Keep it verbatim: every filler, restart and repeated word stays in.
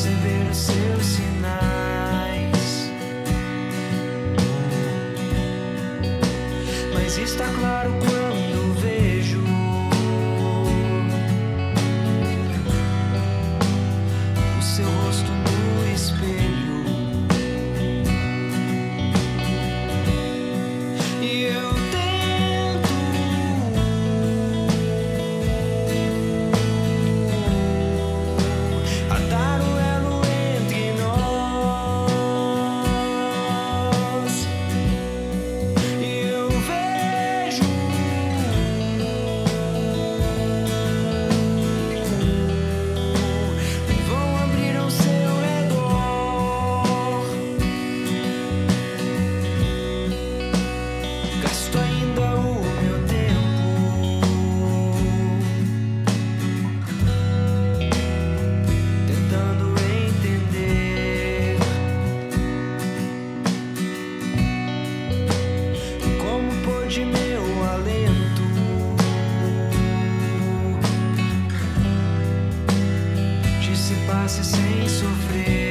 perceber os seus sinais. Mas está claro quando vejo o seu rosto no espelho. E eu tento atar o elo entre nós. E eu vejo vão abrir ao seu redor. Gasto ainda o meu tempo tentando entender como pôde meu alento dissipar-se sem sofrer.